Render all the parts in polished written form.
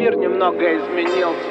Мир немного изменился.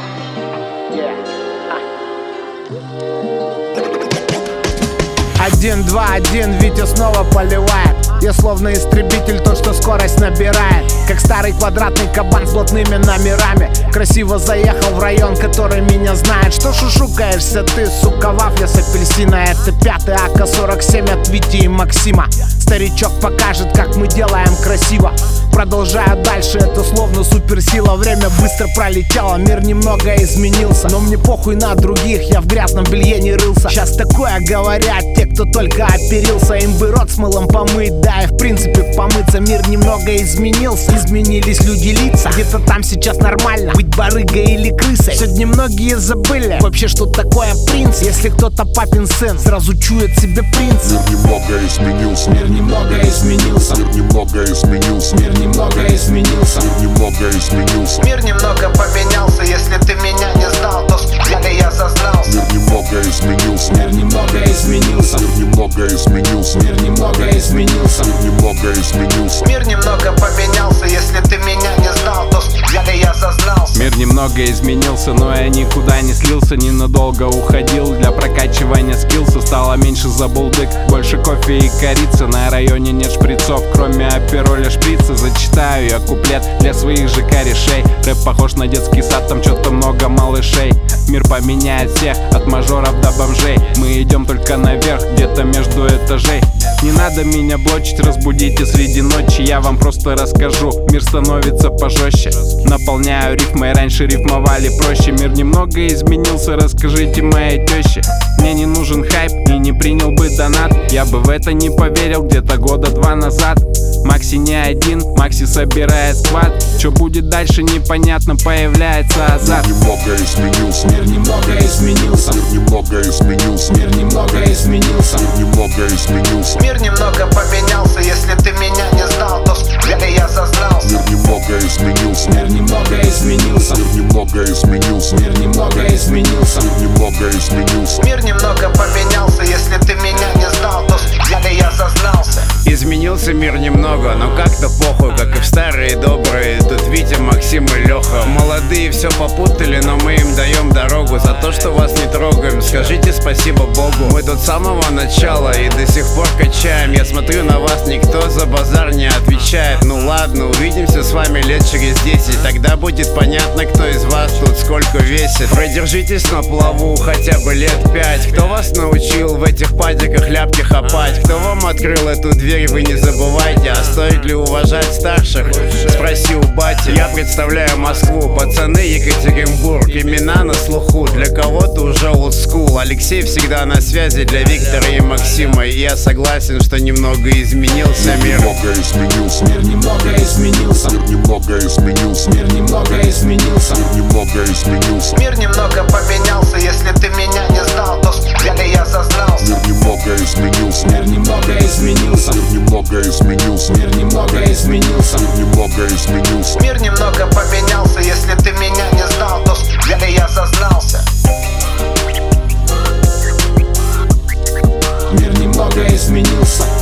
Один, два, один, Витя снова поливает. Я словно истребитель, тот, что скорость набирает. Как старый квадратный кабан с блатными номерами. Красиво заехал в район, который меня знает. Что шушукаешься ты, сука, вафля с апельсина? Это 5-й АК-47 от Вити и Максима. Старичок покажет, как мы делаем красиво. Продолжаю дальше, это словно суперсила. Время быстро пролетело, мир немного изменился. Но мне похуй на других, я в грязном белье не рылся. Сейчас такое говорят те, кто только оперился. Им бы рот с мылом помыть, да и в принципе помыться. Мир немного изменился, изменились люди, лица. Где-то там сейчас нормально быть барыгой или крысой. Сегодня многие забыли вообще, что такое принц. Если кто-то папин сын, сразу чует себе принц. Мир немного изменился. Мир немного изменился. Мир немного изменился. Мир немного изменился. Мир немного изменился. Мир немного поменялся. Если ты меня не знал, то или я зазнался. Мир немного изменился. Мир немного изменился. Мир немного изменился. Мир немного изменился. Мир немного изменился. Мир немного поменялся. Если ты меня не знал, то или я зазнался. Мир немного изменился, но я никуда не слился. Ненадолго уходил для прокачивания скиллса. Стало меньше забулдык, больше кофе и корицы. На районе нет шприцов, кроме апероля шприца. Зачитаю я куплет для своих же корешей. Рэп похож на детский сад, там что-то много малышей. Мир поменяет всех, от мажоров до бомжей. Мы идем только наверх, где-то между этажей. Не надо меня блочить, разбудите среди ночи. Я вам просто расскажу, мир становится пожестче. Наполняю рифмой, раньше рифмовали проще. Мир немного изменился, расскажите моей теще. Мне не нужен хайп и не принял бы донат. Я бы в это не поверил где-то года 2 назад. Макси не один, Макси собирает сквад. Что будет дальше непонятно, появляется азарт. Мир немного изменился. Мир немного изменился. Мир немного изменился. Мир немного изменился. Мир немного изменился. Мир немного поменялся. Если ты меня не знал, то или я зазнался. Мир немного изменился. Мир немного изменился. Мир немного изменился. Мир немного изменился. Мир немного изменился. Мир немного поменялся. Если ты меня не знал, то или я зазнался. Изменился мир немного, но как-то похуй, как и в старые добрые. Тут Витя, Максим и Леха. Молодые все попутали, но мы им даем дорогу. За то, что вас не трогаем, скажите спасибо Богу. Мы тут с самого начала и до сих пор качаем. Я смотрю на вас, никто за базар не отвечает. Ну ладно, увидимся с вами лет через 10. Тогда будет понятно, кто из вас тут сколько весит. Продержитесь на плаву хотя бы лет 5. Кто вас научил в этих падиках ляпки хапать? Кто вам открыл эту дверь, вы не забывайте. А стоит ли уважать старших? Спроси у бати. Я представляю Москву, пацаны Екатеринбург. Имена на слуху, для кого-то уже old school. Алексей всегда на связи для Виктора и Максима. И я согласен, что немного изменился мир. Немного изменился. Мир немного изменился. Мир немного изменился. Мир немного изменился. Мир немного изменился. Мир немного поменялся. Если ты меня не знал, то или я зазнался. Мир немного изменился. Мир немного изменился. Мир немного изменился. Мир немного изменился. Мир немного изменился. Мир немного поменялся. Если ты меня не знал, то или я зазнался. Мир немного изменился.